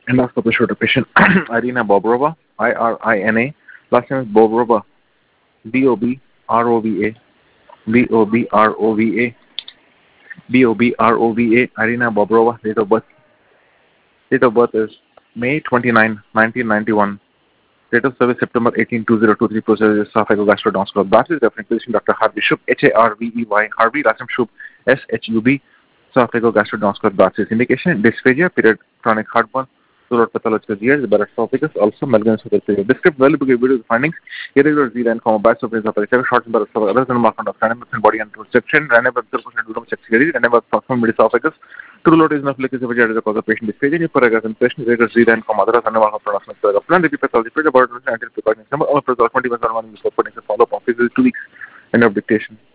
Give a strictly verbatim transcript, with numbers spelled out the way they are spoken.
Endoscopy showed a patient Irina Bobrova, I R I N A. Last name is Bobrova, B O B R O V A, B O B R O V A, B O B R O V A, Irina Bobrova. Date of birth. Date of birth is May twenty-ninth, nineteen ninety-one. Date of service September eighteenth, two thousand twenty-three. Procedure esophageal gastroscopy. Bachelor referring physician Doctor Harvey Shub, H A R V E Y, Harvey, last name Shub, S H U B, esophageal gastroscopy. Bachelor's indication, dysphagia, period, chronic heartburn, throughout pathological gears, Barrett's esophagus, also Melgen's esophagus. Describe well because video findings, irregular Z line, comma, bias of esophagus, short and Barrett's esophagus, other than mark of random percent body and restriction, random percent durum sexually, random proximal mid esophagus, true location of liquid esophagus is the cause of patient dysphagia, for a patient, irregular Z line, comma, other than mark of production of plan, repeat pathology, period, about until precaution, some of the twenty-one, one, follow up of two weeks, end of dictation.